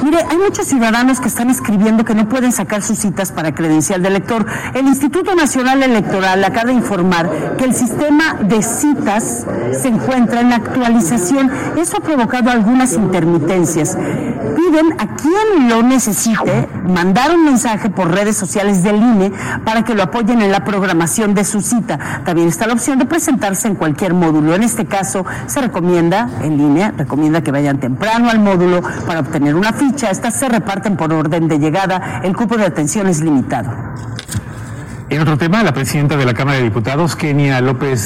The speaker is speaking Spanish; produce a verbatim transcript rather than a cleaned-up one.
Mire, hay muchos ciudadanos que están escribiendo que no pueden sacar sus citas para credencial de elector. El Instituto Nacional Electoral acaba de informar que el sistema de citas se encuentra en actualización. Eso ha provocado algunas intermitencias. Piden a quien lo necesite mandar un mensaje por redes sociales del I N E para que lo apoyen en la programación de su cita. También está la opción de presentarse en cualquier módulo. En este caso, se recomienda, en línea, recomienda que vayan temprano al módulo para obtener una ficha. Estas se reparten por orden de llegada. El cupo de atención es limitado. En otro tema, la presidenta de la Cámara de Diputados, Kenia López